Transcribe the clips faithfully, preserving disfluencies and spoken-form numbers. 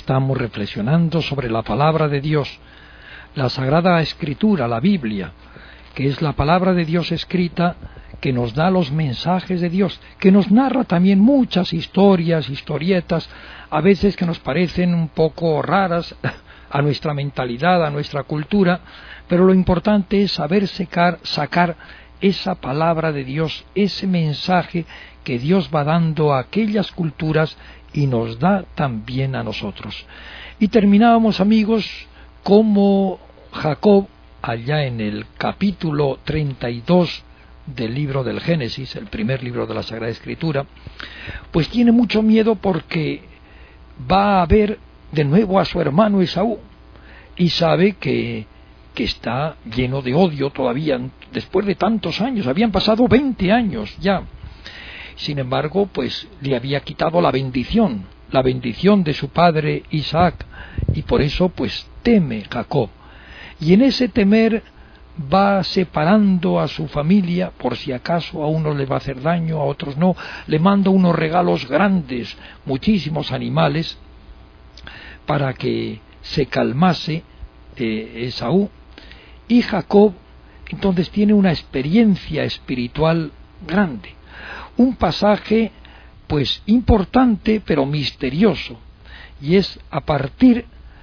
estamos reflexionando sobre la palabra de Dios, la Sagrada Escritura, la Biblia, que es la palabra de Dios escrita que nos da los mensajes de Dios, que nos narra también muchas historias, historietas, a veces que nos parecen un poco raras a nuestra mentalidad, a nuestra cultura, pero lo importante es saber sacar, sacar esa palabra de Dios, ese mensaje que Dios va dando a aquellas culturas y nos da también a nosotros. Y terminábamos, amigos, como Jacob, allá en el capítulo treinta y dos del libro del Génesis, el primer libro de la Sagrada Escritura, pues tiene mucho miedo porque va a ver de nuevo a su hermano Esaú y sabe que, que está lleno de odio todavía, después de tantos años, habían pasado veinte años ya. Sin embargo, pues le había quitado la bendición, la bendición de su padre Isaac, y por eso pues teme Jacob. Y en ese temer va separando a su familia, por si acaso a unos le va a hacer daño, a otros no, le manda unos regalos grandes, muchísimos animales, para que se calmase eh, Esaú, y Jacob entonces tiene una experiencia espiritual grande, un pasaje pues importante pero misterioso, y es a partir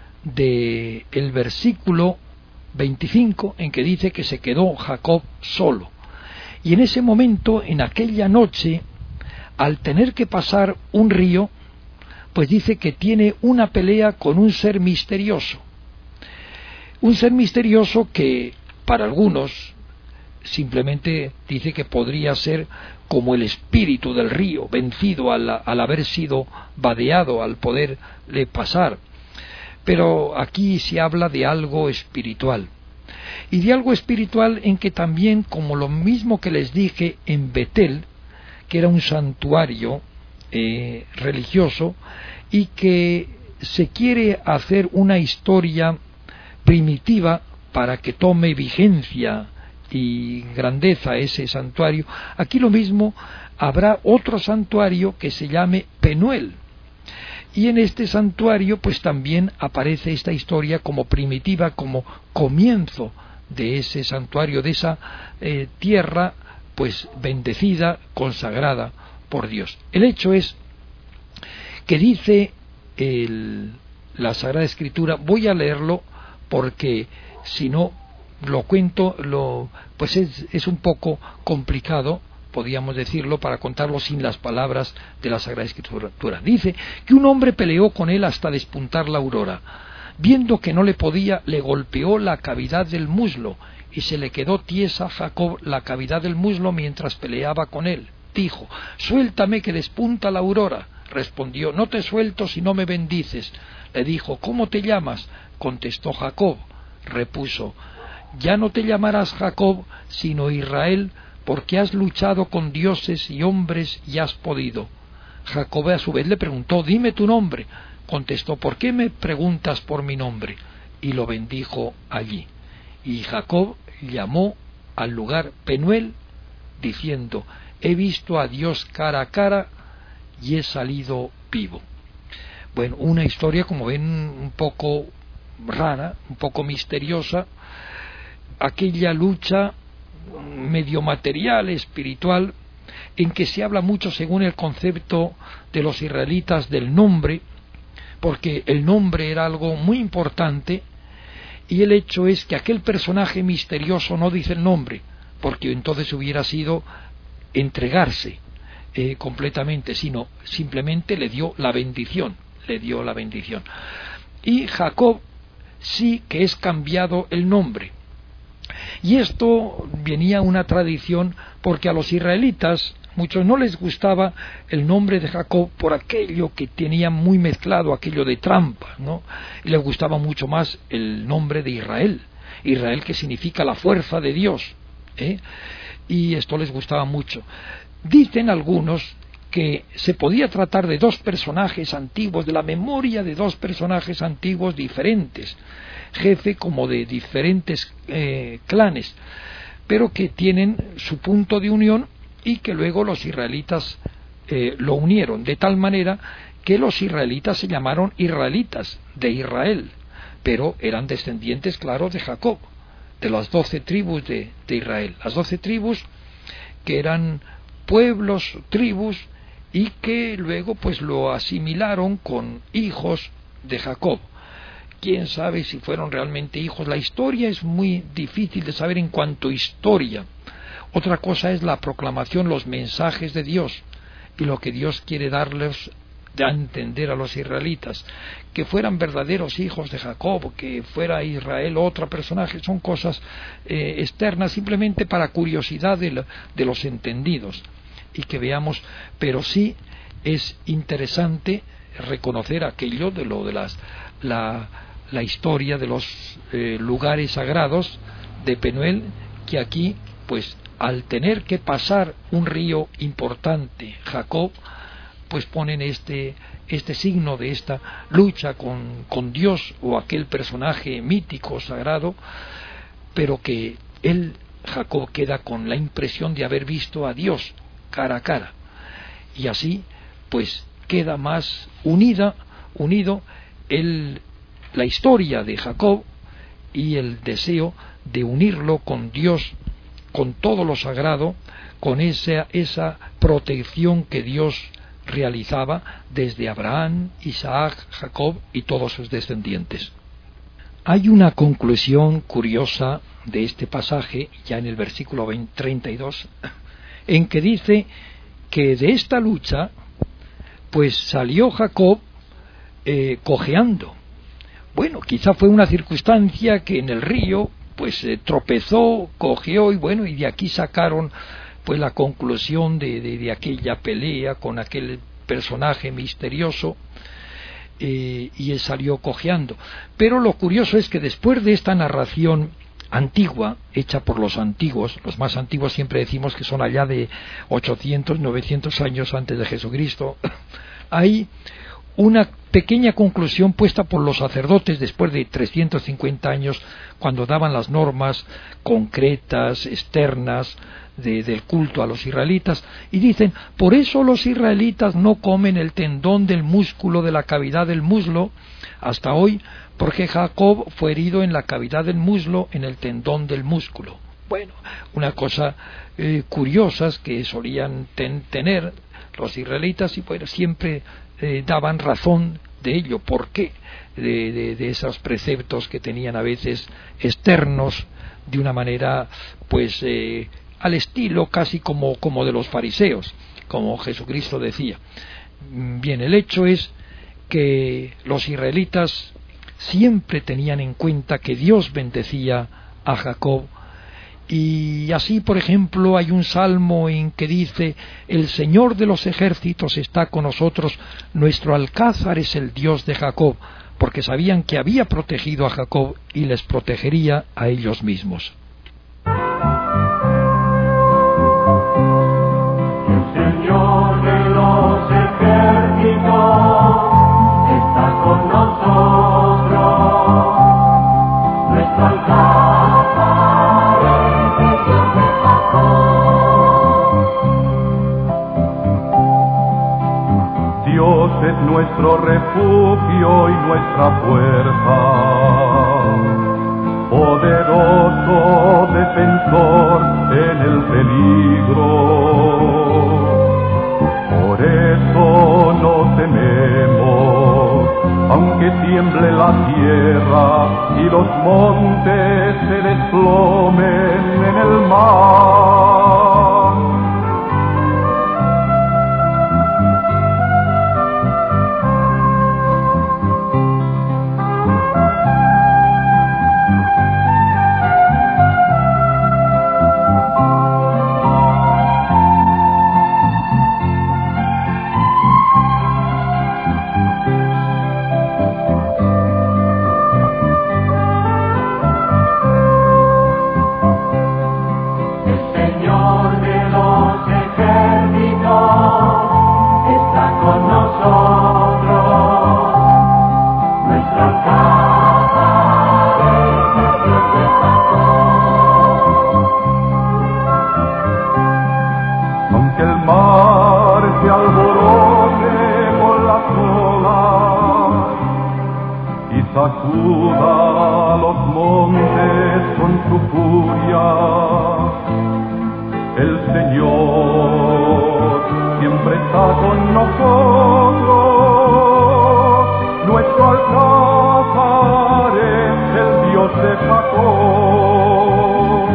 de el versículo veinticinco, en que dice que se quedó Jacob solo. Y en ese momento, en aquella noche, al tener que pasar un río, pues dice que tiene una pelea con un ser misterioso. Un ser misterioso que, para algunos, simplemente dice que podría ser como el espíritu del río, vencido al, al haber sido vadeado, al poderle pasar. Pero aquí se habla de algo espiritual, y de algo espiritual en que también, como lo mismo que les dije en Betel, que era un santuario eh, religioso, y que se quiere hacer una historia primitiva para que tome vigencia y grandeza ese santuario, aquí lo mismo, habrá otro santuario que se llame Penuel. Y en este santuario pues también aparece esta historia como primitiva, como comienzo de ese santuario, de esa eh, tierra pues bendecida, consagrada por Dios. El hecho es que dice el, la Sagrada Escritura, voy a leerlo porque si no lo cuento, lo, pues es, es un poco complicado, podríamos decirlo, para contarlo sin las palabras de la Sagrada Escritura. Dice que un hombre peleó con él hasta despuntar la aurora. Viendo que no le podía, le golpeó la cavidad del muslo, y se le quedó tiesa a Jacob la cavidad del muslo mientras peleaba con él. Dijo: suéltame que despunta la aurora. Respondió: no te suelto si no me bendices. Le dijo: ¿cómo te llamas? Contestó: Jacob. Repuso: ya no te llamarás Jacob, sino Israel, porque has luchado con dioses y hombres y has podido. Jacob a su vez le preguntó: dime tu nombre. Contestó: ¿por qué me preguntas por mi nombre? Y lo bendijo allí. Y Jacob llamó al lugar Penuel, diciendo: he visto a Dios cara a cara y he salido vivo. Bueno, una historia, como ven, un poco rara, un poco misteriosa, aquella lucha medio material, espiritual, en que se habla mucho, según el concepto de los israelitas, del nombre, porque el nombre era algo muy importante, y el hecho es que aquel personaje misterioso no dice el nombre, porque entonces hubiera sido entregarse eh, completamente, sino simplemente le dio la bendición, le dio la bendición. Y Jacob sí que es cambiado el nombre. Y esto venía una tradición porque a los israelitas muchos no les gustaba el nombre de Jacob por aquello que tenían muy mezclado, aquello de trampa, ¿no? Y les gustaba mucho más el nombre de Israel, Israel, que significa la fuerza de Dios, ¿eh? Y esto les gustaba mucho. Dicen algunos que se podía tratar de dos personajes antiguos, de la memoria de dos personajes antiguos diferentes, jefe como de diferentes eh, clanes, pero que tienen su punto de unión y que luego los israelitas eh, lo unieron, de tal manera que los israelitas se llamaron israelitas de Israel, pero eran descendientes, claro, de Jacob, de las doce tribus de, de Israel, las doce tribus que eran pueblos, tribus, y que luego pues lo asimilaron con hijos de Jacob. Quién sabe si fueron realmente hijos. La historia es muy difícil de saber en cuanto a historia. Otra cosa es la proclamación, los mensajes de Dios y lo que Dios quiere darles a entender a los israelitas, que fueran verdaderos hijos de Jacob, que fuera Israel otro personaje, son cosas eh, externas, simplemente para curiosidad de, la, de los entendidos, y que veamos. Pero sí es interesante reconocer aquello de lo de las la, la historia de los eh, lugares sagrados de Penuel, que aquí pues al tener que pasar un río importante, Jacob, pues ponen este este signo de esta lucha con, con Dios o aquel personaje mítico, sagrado, pero que él, Jacob, queda con la impresión de haber visto a Dios cara a cara, y así pues queda más unida, unido el, la historia de Jacob y el deseo de unirlo con Dios, con todo lo sagrado, con esa, esa protección que Dios realizaba desde Abraham, Isaac, Jacob y todos sus descendientes. Hay una conclusión curiosa de este pasaje, ya en el versículo treinta y dos, en que dice que de esta lucha pues salió Jacob eh, cojeando. Bueno, quizá fue una circunstancia que en el río pues eh, tropezó, cojeó, y bueno, y de aquí sacaron pues la conclusión de, de, de aquella pelea con aquel personaje misterioso, eh, y él salió cojeando. Pero lo curioso es que después de esta narración antigua, hecha por los antiguos, los más antiguos siempre decimos que son allá de ochocientos, novecientos años antes de Jesucristo, hay una pequeña conclusión puesta por los sacerdotes después de trescientos cincuenta años, cuando daban las normas concretas, externas, de, del culto a los israelitas, y dicen: por eso los israelitas no comen el tendón del músculo de la cavidad del muslo hasta hoy, porque Jacob fue herido en la cavidad del muslo, en el tendón del músculo. Bueno, una cosa eh, curiosas que solían ten, tener los israelitas, y pues siempre eh, daban razón de ello. ¿Por qué? De, de, de esos preceptos que tenían a veces externos, de una manera pues eh, al estilo casi como, como de los fariseos, como Jesucristo decía. Bien, el hecho es que los israelitas siempre tenían en cuenta que Dios bendecía a Jacob, y así, por ejemplo, hay un salmo en que dice: el Señor de los ejércitos está con nosotros, nuestro alcázar es el Dios de Jacob, porque sabían que había protegido a Jacob y les protegería a ellos mismos. El Señor de los ejércitos está con nosotros, nuestro alcázar es el Dios de Jacob. Dios es nuestro refugio y nuestra fuerza, poderoso defensor en el peligro. Por eso no tememos, aunque tiemble la tierra y los montes se desplomen en el mar. Aunque el mar se alborote con la sacuda los montes con su furia. El Señor siempre está con nosotros, nuestro alcázar es el Dios de Jacob.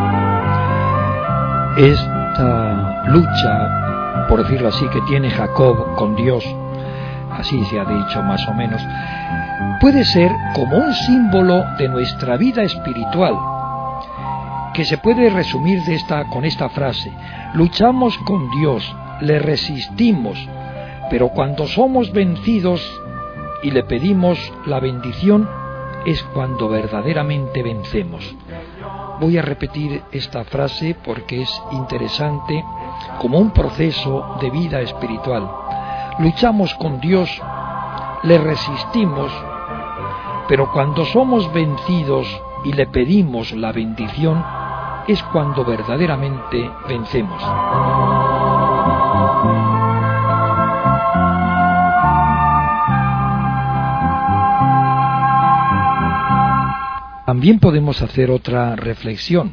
Esta lucha, por decirlo así, que tiene Jacob con Dios, así se ha dicho más o menos, puede ser como un símbolo de nuestra vida espiritual, que se puede resumir de esta, con esta frase: luchamos con Dios, le resistimos, pero cuando somos vencidos y le pedimos la bendición, es cuando verdaderamente vencemos. Voy a repetir esta frase porque es interesante como un proceso de vida espiritual. Luchamos con Dios, le resistimos, pero cuando somos vencidos y le pedimos la bendición, es cuando verdaderamente vencemos. También podemos hacer otra reflexión,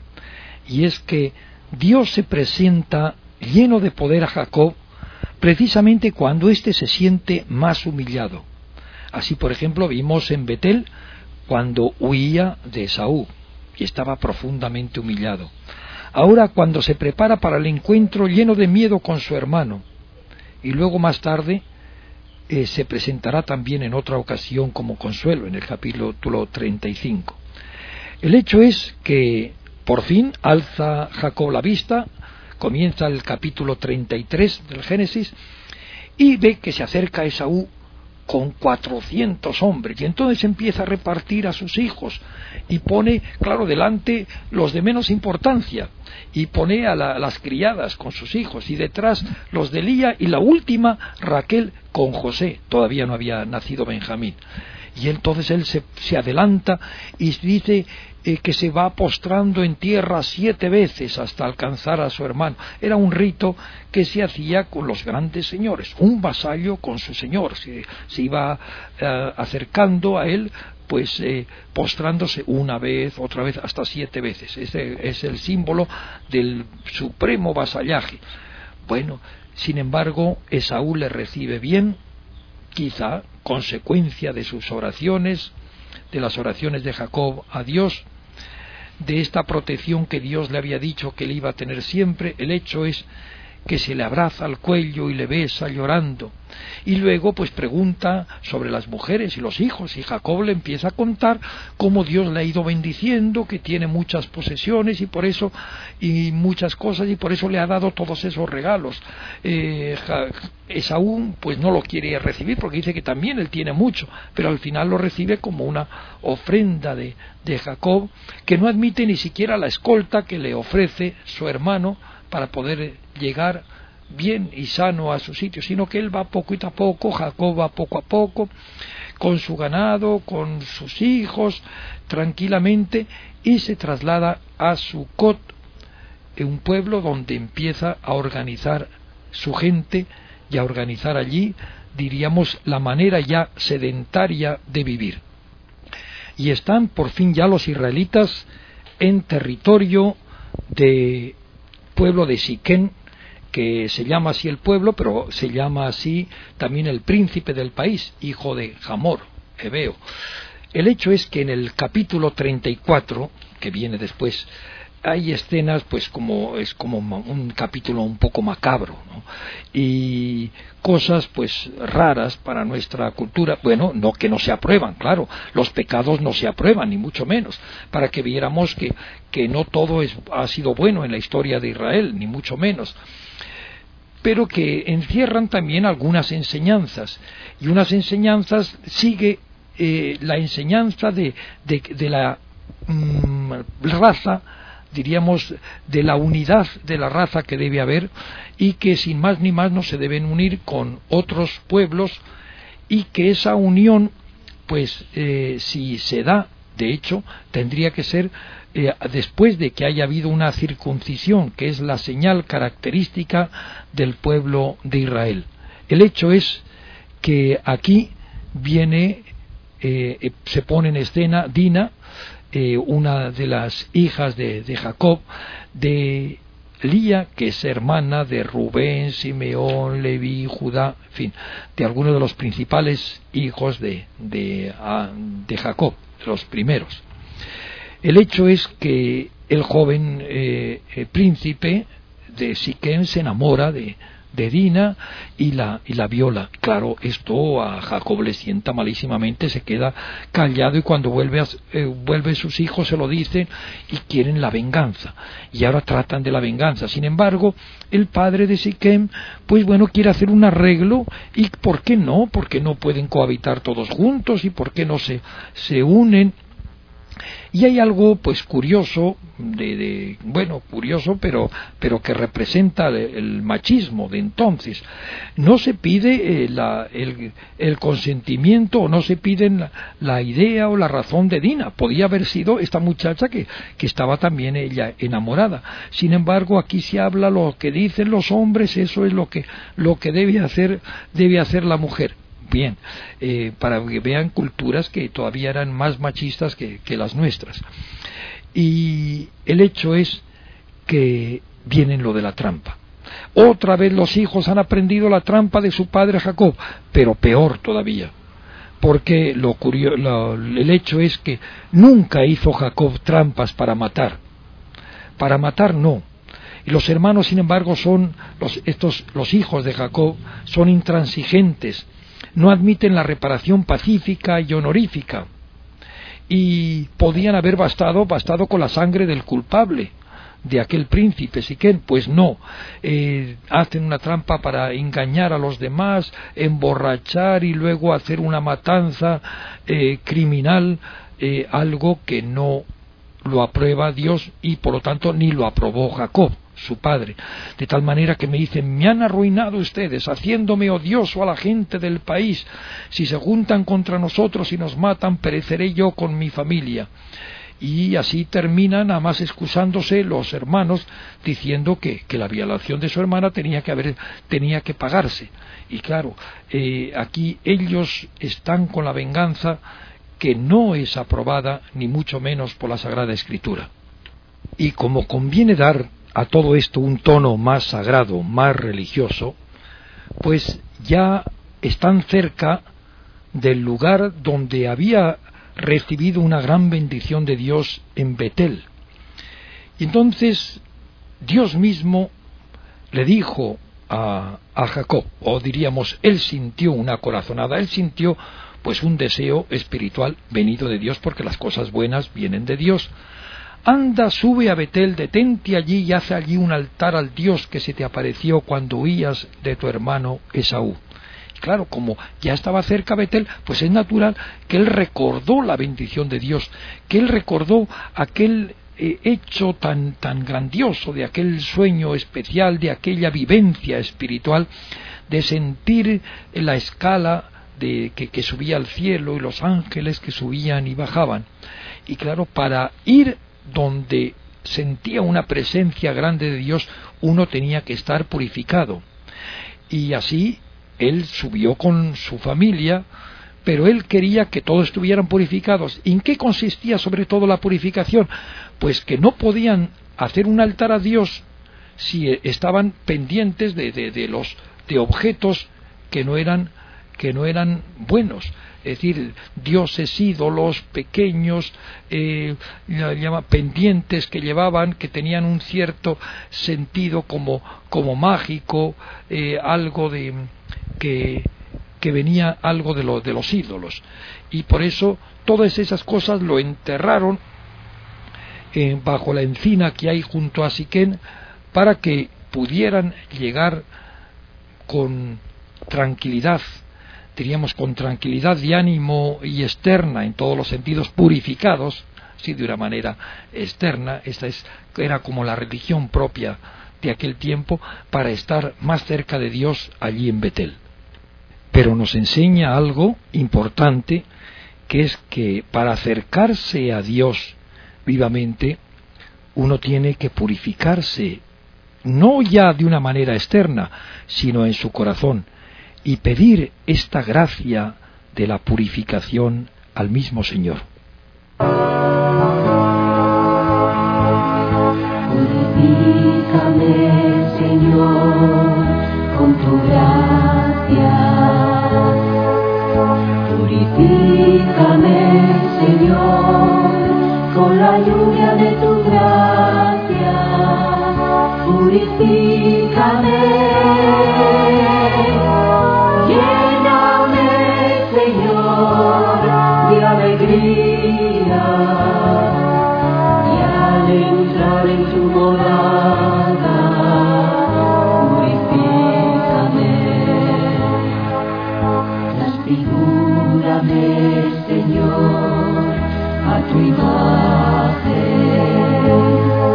y es que Dios se presenta lleno de poder a Jacob precisamente cuando éste se siente más humillado. Así, por ejemplo, vimos en Betel cuando huía de Esaú y estaba profundamente humillado. Ahora, cuando se prepara para el encuentro lleno de miedo con su hermano, y luego más tarde eh, se presentará también en otra ocasión como consuelo en el capítulo treinta y cinco. El hecho es que por fin alza Jacob la vista, comienza el capítulo treinta y tres del Génesis, y ve que se acerca Esaú con cuatrocientos hombres, y entonces empieza a repartir a sus hijos, y pone, claro, delante los de menos importancia, y pone a, la, a las criadas con sus hijos, y detrás los de Lía, y la última, Raquel, con José. Todavía no había nacido Benjamín. Y entonces él se, se adelanta y dice eh, que se va postrando en tierra siete veces hasta alcanzar a su hermano. Era un rito que se hacía con los grandes señores, un vasallo con su señor, se, se iba eh, acercando a él, pues eh, postrándose una vez, otra vez, hasta siete veces. Ese es el símbolo del supremo vasallaje. Bueno, sin embargo, Esaú le recibe bien, quizá consecuencia de sus oraciones, de las oraciones de Jacob a Dios, de esta protección que Dios le había dicho que le iba a tener siempre. El hecho es que se le abraza al cuello y le besa llorando, y luego pues pregunta sobre las mujeres y los hijos, y Jacob le empieza a contar cómo Dios le ha ido bendiciendo, que tiene muchas posesiones y por eso y muchas cosas, y por eso le ha dado todos esos regalos. eh, Esaú pues no lo quiere recibir porque dice que también él tiene mucho, pero al final lo recibe como una ofrenda de, de Jacob, que no admite ni siquiera la escolta que le ofrece su hermano para poder llegar bien y sano a su sitio, sino que él va poquito a poco, Jacob va poco a poco, con su ganado, con sus hijos, tranquilamente, y se traslada a Sucot, un pueblo donde empieza a organizar su gente y a organizar allí, diríamos, la manera ya sedentaria de vivir. Y están por fin ya los israelitas en territorio de pueblo de Siquén, que se llama así el pueblo, pero se llama así también el príncipe del país, hijo de Hamor, hebeo. El hecho es que en el capítulo treinta y cuatro, que viene después, hay escenas, pues como es como un capítulo un poco macabro, ¿no? Y cosas pues raras para nuestra cultura, bueno, no que no se aprueban, claro, los pecados no se aprueban, ni mucho menos, para que viéramos que, que no todo es, ha sido bueno en la historia de Israel, ni mucho menos, pero que encierran también algunas enseñanzas, y unas enseñanzas sigue eh, la enseñanza de, de, de la mm, raza, diríamos, de la unidad de la raza que debe haber, y que sin más ni más no se deben unir con otros pueblos, y que esa unión, pues eh, si se da, de hecho, tendría que ser eh, después de que haya habido una circuncisión, que es la señal característica del pueblo de Israel. El hecho es que aquí viene eh, eh, se pone en escena Dina, eh, una de las hijas de, de Jacob, de Lía, que es hermana de Rubén, Simeón, Leví, Judá, en fin, de algunos de los principales hijos de, de, de Jacob, los primeros. El hecho es que el joven eh, eh, príncipe de Siquem se enamora de, de Dina y la, y la viola. Claro, esto a Jacob le sienta malísimamente, se queda callado, y cuando vuelve, a, eh, vuelve sus hijos se lo dicen y quieren la venganza, y ahora tratan de la venganza. Sin embargo, el padre de Siquem, pues bueno, quiere hacer un arreglo, y ¿por qué no? ¿Por qué no pueden cohabitar todos juntos? ¿Y por qué no se, se unen? Y hay algo pues curioso, de, de bueno, curioso, pero, pero que representa el, el machismo de entonces. No se pide eh, la, el, el consentimiento, o no se pide la, la idea o la razón de Dina. Podía haber sido esta muchacha que, que estaba también ella enamorada. Sin embargo, aquí se habla lo que dicen los hombres, eso es lo que, lo que debe hacer, debe hacer la mujer. Bien, eh, para que vean culturas que todavía eran más machistas que, que las nuestras. Y el hecho es que viene lo de la trampa. Otra vez los hijos han aprendido la trampa de su padre Jacob, pero peor todavía, porque lo curio, lo, el hecho es que nunca hizo Jacob trampas para matar. Para matar no. Y los hermanos, sin embargo, son los, estos, los hijos de Jacob son intransigentes. No admiten la reparación pacífica y honorífica, y podían haber bastado, bastado con la sangre del culpable, de aquel príncipe Siquem. Pues no, eh, hacen una trampa para engañar a los demás, emborrachar y luego hacer una matanza eh, criminal, eh, algo que no lo aprueba Dios, y por lo tanto ni lo aprobó Jacob, su padre. De tal manera que me dicen: me han arruinado ustedes, haciéndome odioso a la gente del país. Si se juntan contra nosotros y nos matan, pereceré yo con mi familia. Y así terminan, nada más excusándose los hermanos, diciendo que, que la violación de su hermana tenía que haber, tenía que pagarse. Y claro, eh, aquí ellos están con la venganza, que no es aprobada ni mucho menos por la Sagrada Escritura. Y como conviene dar a todo esto un tono más sagrado, más religioso, pues ya están cerca del lugar donde había recibido una gran bendición de Dios, en Betel. Y entonces Dios mismo le dijo a, a Jacob, o diríamos, él sintió una corazonada, él sintió pues un deseo espiritual venido de Dios, porque las cosas buenas vienen de Dios. Anda, sube a Betel, detente allí y haz allí un altar al Dios que se te apareció cuando huías de tu hermano Esaú. Claro, como ya estaba cerca Betel, pues es natural que él recordó la bendición de Dios, que él recordó aquel eh, hecho tan, tan grandioso, de aquel sueño especial, de aquella vivencia espiritual, de sentir la escala de, que, que subía al cielo, y los ángeles que subían y bajaban. Y claro, para ir donde sentía una presencia grande de Dios, uno tenía que estar purificado. Y así él subió con su familia, pero él quería que todos estuvieran purificados. ¿En qué consistía sobre todo la purificación? Pues que no podían hacer un altar a Dios si estaban pendientes de, de, de los de objetos que no eran que no eran buenos. Es decir, dioses, ídolos pequeños, eh, llama, pendientes que llevaban, que tenían un cierto sentido como, como mágico, eh, algo de que, que venía algo de, lo, de los ídolos. Y por eso todas esas cosas lo enterraron eh, bajo la encina que hay junto a Siquem, para que pudieran llegar con tranquilidad, diríamos con tranquilidad de ánimo y externa, en todos los sentidos, purificados, sí, de una manera externa. Esta es, era como la religión propia de aquel tiempo, para estar más cerca de Dios allí en Betel. Pero nos enseña algo importante, que es que para acercarse a Dios vivamente, uno tiene que purificarse, no ya de una manera externa, sino en su corazón, y pedir esta gracia de la purificación al mismo Señor. Purifícame, Señor, con tu gracia. Purifícame, Señor, con la lluvia de tu gracia. Purifícame, lléname, Señor, de alegría, y al entrar en tu morada, purifícame. Transfigúrame, Señor, a tu imagen.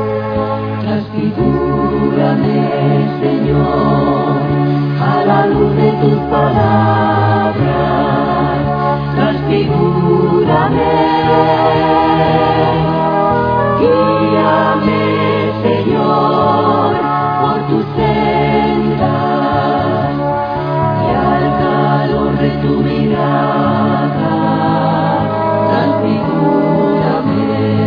Transfigúrame, Señor, a la luz de tus palabras. Transfigúrame, guíame, Señor, por tus sendas, y al calor de tu mirada, transfigúrame.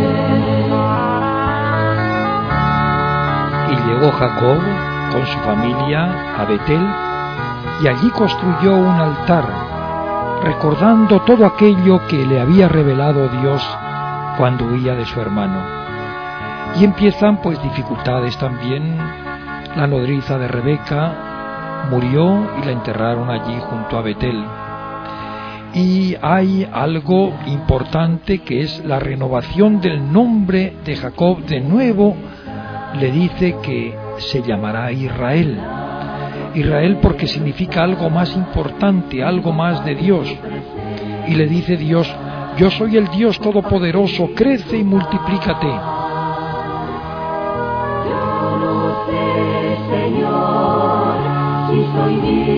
Y llegó Jacob con su familia a Betel, y allí construyó un altar, recordando todo aquello que le había revelado Dios cuando huía de su hermano. Y empiezan pues dificultades también. La nodriza de Rebeca murió y la enterraron allí junto a Betel. Y hay algo importante que es la renovación del nombre de Jacob. De nuevo le dice que se llamará Israel. Israel porque significa algo más importante, algo más de Dios. Y le dice Dios: yo soy el Dios Todopoderoso, crece y multiplícate. Yo no sé, Señor, si soy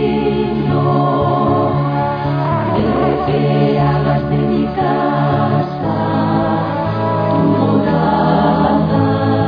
digno de que hagas de mi casa tu morada,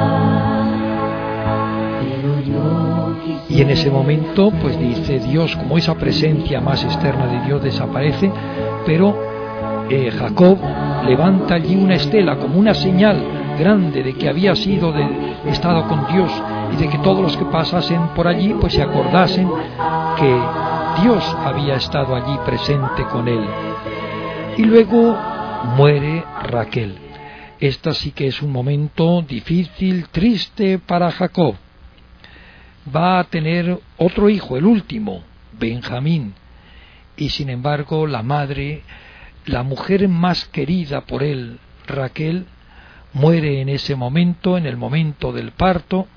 pero yo quisiera. Y en ese momento, pues dice Dios, como esa presencia más externa de Dios desaparece, pero eh, Jacob levanta allí una estela como una señal grande de que había sido de, estado con Dios, y de que todos los que pasasen por allí pues se acordasen que Dios había estado allí presente con él. Y luego muere Raquel. Esta sí que es un momento difícil, triste para Jacob. Va a tener otro hijo, el último, Benjamín, y sin embargo la madre, la mujer más querida por él, Raquel, muere en ese momento, en el momento del parto,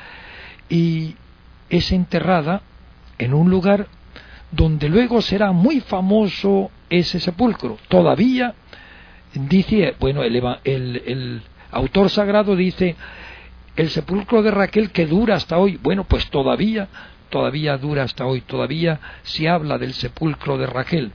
y es enterrada en un lugar donde luego será muy famoso ese sepulcro. Todavía dice, bueno, el, el, el autor sagrado dice, el sepulcro de Raquel que dura hasta hoy. Bueno, pues todavía, todavía dura hasta hoy, todavía se habla del sepulcro de Raquel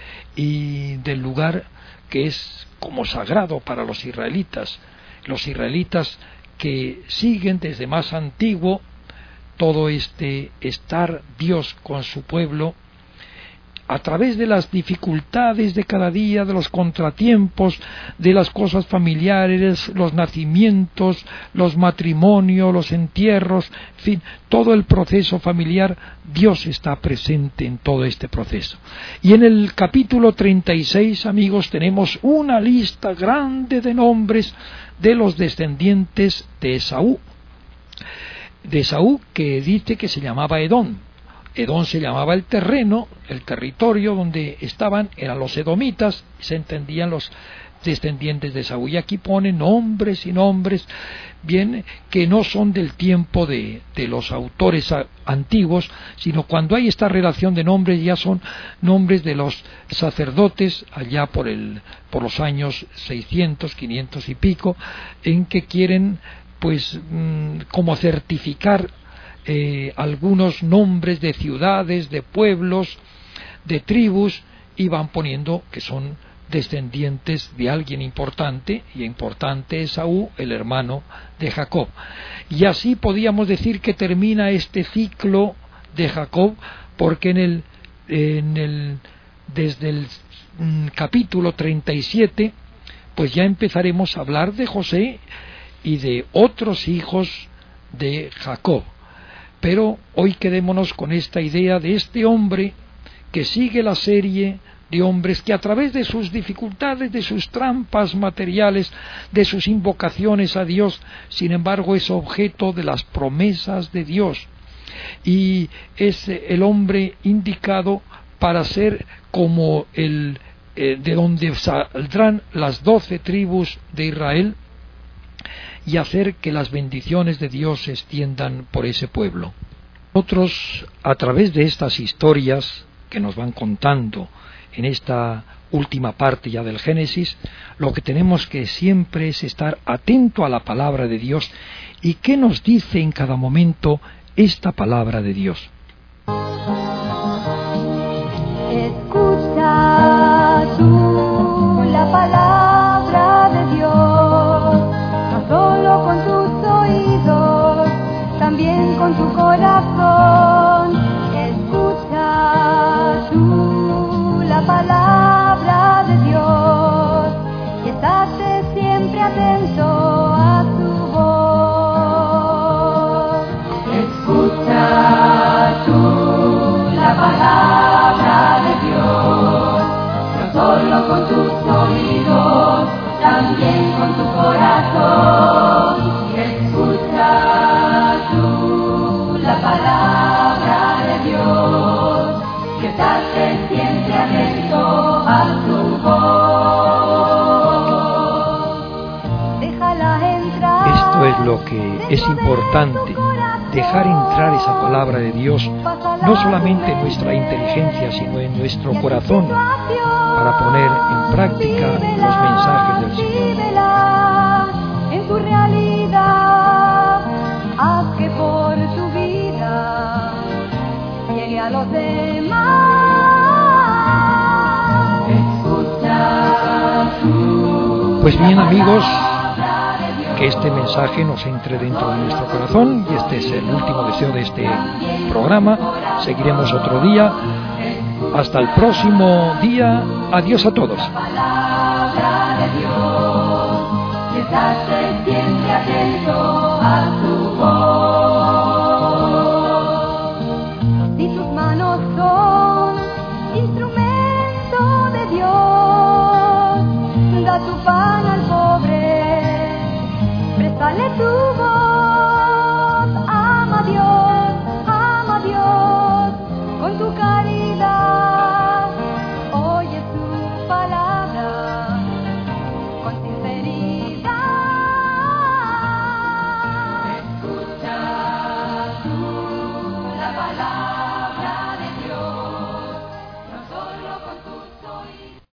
y del lugar que es como sagrado para los israelitas, los israelitas que siguen desde más antiguo todo este estar Dios con su pueblo a través de las dificultades de cada día, de los contratiempos, de las cosas familiares, los nacimientos, los matrimonios, los entierros, en fin, todo el proceso familiar. Dios está presente en todo este proceso. Y en el capítulo treinta y seis, amigos, tenemos una lista grande de nombres de los descendientes de Esaú. De Esaú, que dice que se llamaba Edom. Edom se llamaba el terreno, el territorio donde estaban, eran los edomitas, se entendían los descendientes de Esaú. Y aquí pone nombres y nombres, bien, que no son del tiempo de, de los autores antiguos, sino cuando hay esta relación de nombres ya son nombres de los sacerdotes allá por, el, por los años seiscientos, quinientos y pico, en que quieren pues mmm, como certificar Eh, algunos nombres de ciudades, de pueblos, de tribus, y van poniendo que son descendientes de alguien importante, y importante es Esaú, el hermano de Jacob. Y así podíamos decir que termina este ciclo de Jacob, porque en el, en el desde el mm, capítulo treinta y siete, pues ya empezaremos a hablar de José y de otros hijos de Jacob. Pero hoy quedémonos con esta idea de este hombre que sigue la serie de hombres que a través de sus dificultades, de sus trampas materiales, de sus invocaciones a Dios, sin embargo es objeto de las promesas de Dios y es el hombre indicado para ser como el eh, de donde saldrán las doce tribus de Israel y hacer que las bendiciones de Dios se extiendan por ese pueblo. Nosotros, a través de estas historias que nos van contando en esta última parte ya del Génesis, lo que tenemos que siempre es estar atento a la palabra de Dios y qué nos dice en cada momento esta palabra de Dios. Escucha tú la palabra de Dios, no solo con tus oídos, también con tu corazón. Escucha tú la palabra de Dios y estate siempre atento a su voz. Escucha tú la palabra de Dios, no solo con tus oídos, también con tu corazón. Escucha tú la palabra de Dios, que estate siempre atento a su voz. Déjala entrar. Esto es lo que es importante, dejar entrar esa palabra de Dios, no solamente en nuestra inteligencia, sino en nuestro corazón, para poner en práctica los mensajes del Señor. En tu realidad, haz que por tu vida llegue a los demás. Escucha tú. Pues bien, amigos, que este mensaje nos entre dentro de nuestro corazón y este es el último deseo de este programa. Seguiremos otro día. Hasta el próximo día. Adiós a todos. Siempre atento a su voz. Si tus manos son instrumento de Dios, da tu pan al pobre, préstale tú